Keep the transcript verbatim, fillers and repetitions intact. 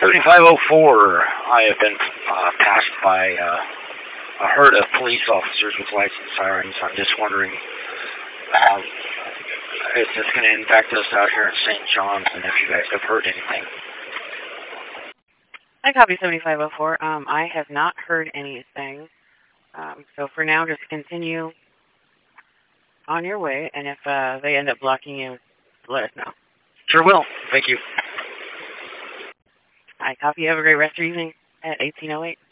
seventy-five oh four, I have been uh, passed by uh, a herd of police officers with lights and sirens. I'm just wondering um, if this going to impact us out here in Saint John's, and if you guys have heard anything. I copy seventy-five oh four. Um, I have not heard anything. Um, so for now, just continue on your way, and if uh, they end up blocking you, let us know. Sure will. Thank you. I copy. Have a great rest of your evening at eighteen oh eight.